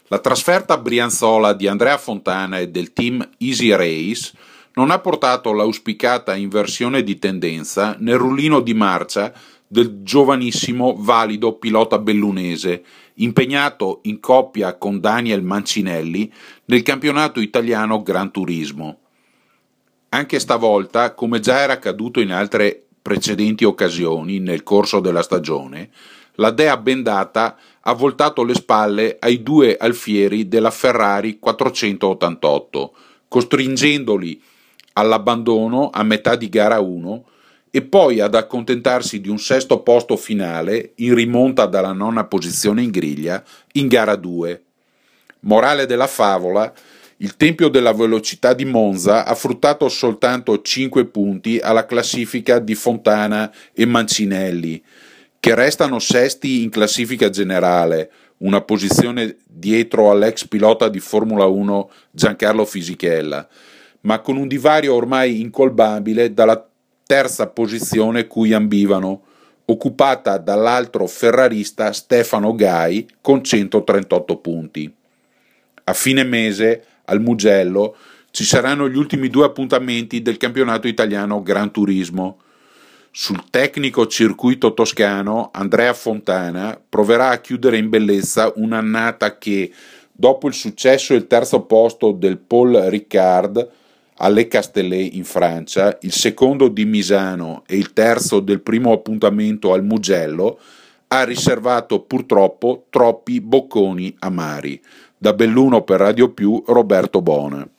La trasferta a Brianzola di Andrea Fontana e del team Easy Race non ha portato l'auspicata inversione di tendenza nel rullino di marcia del giovanissimo valido pilota bellunese, impegnato in coppia con Daniel Mancinelli nel campionato italiano Gran Turismo. Anche stavolta, come già era accaduto in altre precedenti occasioni nel corso della stagione, la dea bendata ha voltato le spalle ai due alfieri della Ferrari 488, costringendoli all'abbandono a metà di gara 1 e poi ad accontentarsi di un sesto posto finale in rimonta dalla nona posizione in griglia in gara 2. Morale della favola: il Tempio della Velocità di Monza ha fruttato soltanto 5 punti alla classifica di Fontana e Mancinelli, che restano sesti in classifica generale, una posizione dietro all'ex pilota di Formula 1 Giancarlo Fisichella, ma con un divario ormai incolmabile dalla terza posizione cui ambivano, occupata dall'altro ferrarista Stefano Gai con 138 punti. A fine mese, al Mugello, ci saranno gli ultimi 2 appuntamenti del campionato italiano Gran Turismo. Sul tecnico circuito toscano, Andrea Fontana proverà a chiudere in bellezza un'annata che, dopo il successo e il terzo posto del Paul Ricard alle Castellet in Francia, il secondo di Misano e il terzo del primo appuntamento al Mugello, ha riservato purtroppo troppi bocconi amari. Da Belluno per Radio Più, Roberto Bona.